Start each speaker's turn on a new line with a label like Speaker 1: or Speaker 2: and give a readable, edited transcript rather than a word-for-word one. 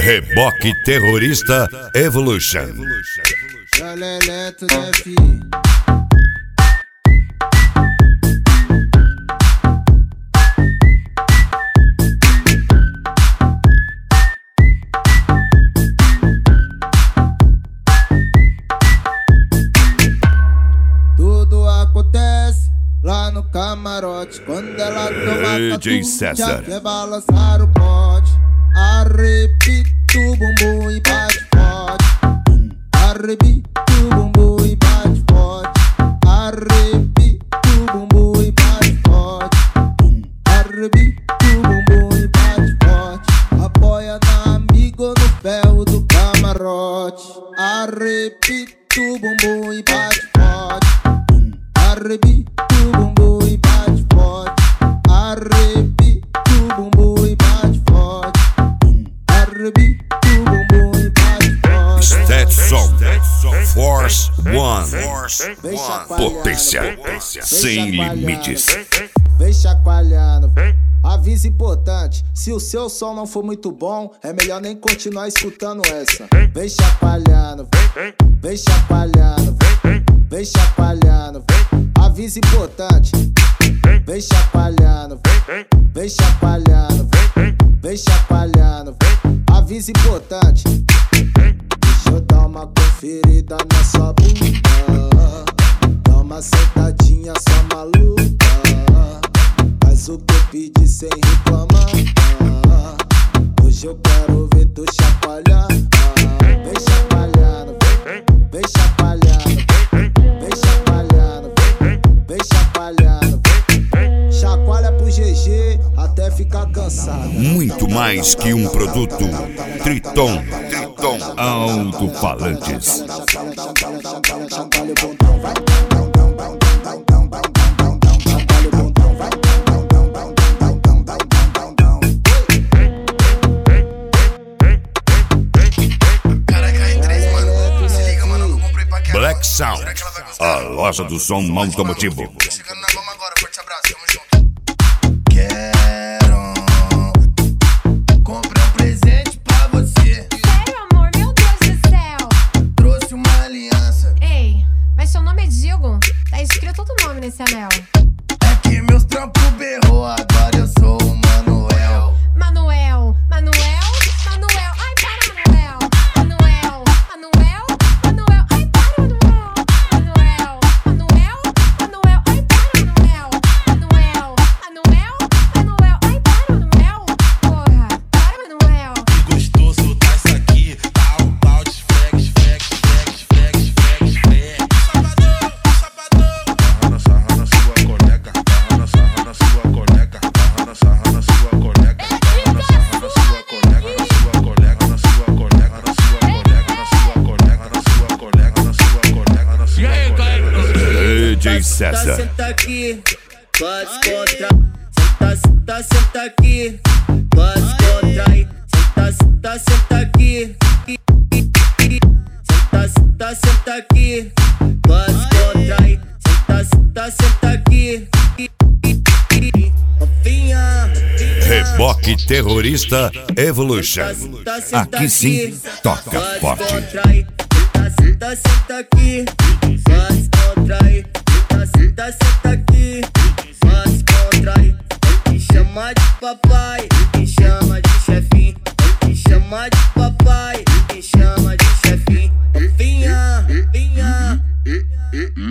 Speaker 1: Reboque Terrorista Evolution.
Speaker 2: Tudo acontece lá no camarote. Quando ela toma
Speaker 1: DJ
Speaker 2: tatu,
Speaker 1: César.
Speaker 2: já quer balançar o pote. Arrebita o bumbum e bate forte. Arrebita o bumbum e bate forte. Arrebita o bumbum e bate forte. Arrebita o bumbum e bate forte. Apoia na amiga no ferro do camarote. Arrebita o bumbum e bate forte. Arrebita o bumbum e bate forte. Arrebita o bumbum e bate forte. Arrebita o bumbum e bate forte.
Speaker 1: Stetson Force One.
Speaker 2: Vem chacoalhando,
Speaker 1: Potência sem limites.
Speaker 2: Vem chacoalhando. Aviso importante: se o seu som não for muito bom, é melhor nem continuar escutando essa. Vem chacoalhando, vem chacoalhando, vem chacoalhando. Aviso importante: vem chacoalhando, vem chacoalhando, vem chacoalhando. Aviso importante: deixa eu dar uma conferida na sua bunda. Dá uma sentadinha só maluca. Faz o que eu pedi sem reclamar. Hoje eu quero ver tu chacoalhar. Vem chacoalhando, vem chacoalhando, vem chacoalhando, vem chacoalhando. Chacoalha pro GG até ficar cansado.
Speaker 1: Muito mais que um produto. Triton Alto-Falantes. Black Sound, a loja do som automotivo.
Speaker 3: Chegando na goma agora, forte abraço, tamo junto. Quero comprar um presente pra você.
Speaker 4: Sério, amor? Meu Deus do céu!
Speaker 3: Trouxe uma aliança.
Speaker 4: Ei, mas seu nome é Digo? Tá escrito outro nome nesse anel.
Speaker 3: É que meus trampos berrou, agora eu sou o Manuel.
Speaker 4: Manuel, Manuel, Manuel. Ai, para, Manuel. Manuel, Manuel, Manuel. Ai, para, Manuel. Manuel, Manuel, Manuel. Ai, para, Manuel. Manuel, Manuel, Manuel. Ai, para, Manuel. Porra, para, Manuel.
Speaker 3: Gostoso tá isso aqui, tá o balde, flex, flex, flex, flex, flex, flex. Sabadão, sabadão. Sarra na sua coneca, sarra na sua coneca, sarra na sua coneca, sarra na sua coneca, na sua coneca, na sua coneca, na sua coneca, na sua coneca, na sua coneca, na sua coneca, na sua coneca.
Speaker 1: DJ César.
Speaker 5: Senta aqui, pode contrair. Senta aqui, pode contrair. Senta aqui. Senta aqui, pode contrair. Senta aqui. Novinha.
Speaker 1: Reboque Terrorista Evolution. Aqui sim, toca forte.
Speaker 5: Senta aqui, pode contrair. Senta aqui, pode contrair. Me chama de papai, me chama de chefinho. Me chama de papai.